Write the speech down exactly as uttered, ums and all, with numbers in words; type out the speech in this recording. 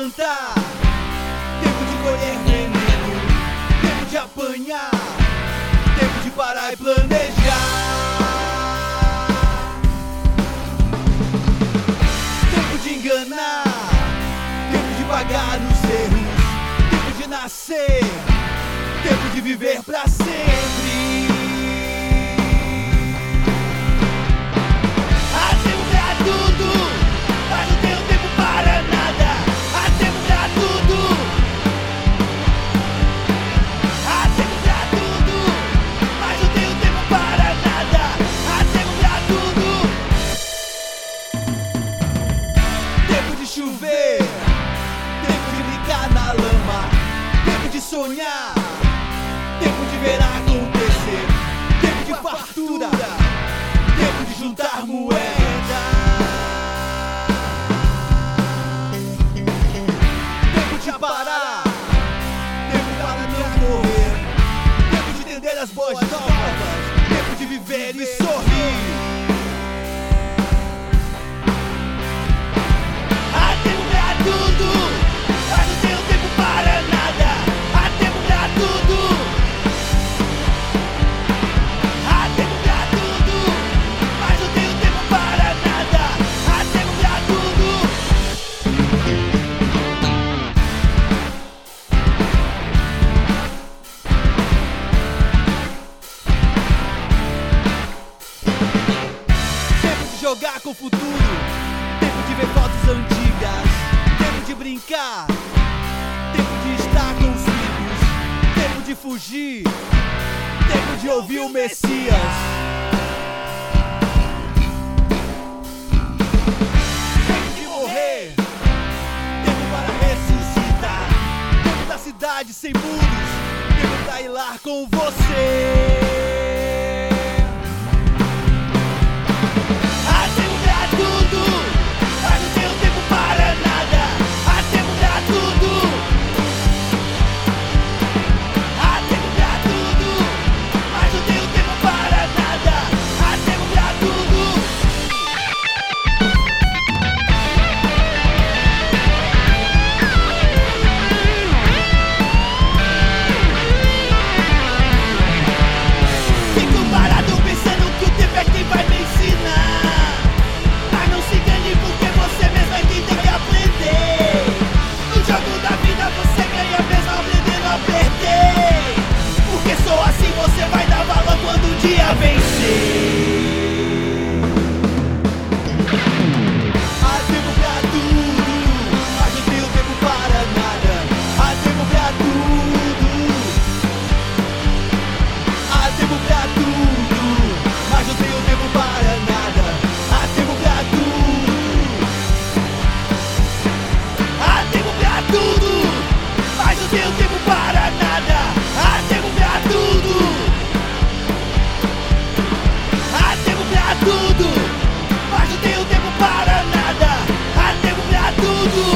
plantar, tempo de colher veneno, tempo de apanhar, tempo de parar e planejar, tempo de enganar, tempo de pagar os erros, tempo de nascer, tempo de viver pra sempre. Há tempo pra tudo, mas não tenho tempo para nada. Há tempo pra tudo, há tempo pra tudo, mas não tenho tempo para nada. Há tempo pra tudo. Tempo de chover, tempo de brincar na lama, tempo de sonhar, tempo de ver acontecer, tempo de fartura, tempo de juntar moedas, tempo de parar, tempo para não morrer, tempo de entender as boas novas, tempo de viver e sorrir. Há tempo pra tudo, mas não tenho tempo para nada. Há tempo pra tudo, há tempo pra tudo, mas não tenho tempo para nada. Há tempo pra tudo. Tempo de jogar com o futuro, tempo de ver fotos antigas, tempo de brincar, tempo de estar com os filhos, tempo de fugir, tempo de ouvir o Messias. Tempo de morrer, tempo para ressuscitar, tempo da cidade sem muros, tempo pra ir lá com você. Há tempo pra tudo, mas não tenho tempo para nada. Há tempo pra tudo, há tempo pra tudo, mas não tenho tempo para nada. Há tempo pra tudo. Fico parado pensando que o tempo é quem vai me ensinar. Mas não se engane, porque você mesmo é quem tem que aprender. No jogo da vida você ganha mesmo aprendendo a perder. Porque só assim você vai dar valor quando um dia vencer. Há tempo pra tudo, mas não tenho tempo para nada. Há tempo pra tudo, há tempo pra tudo, mas não tenho tempo para nada. Há tempo pra tudo, há tempo pra tudo, mas não tenho tempo para nada. Há tempo pra tudo, há tempo pra tudo, mas não tenho tempo para nada. Há tempo pra tudo.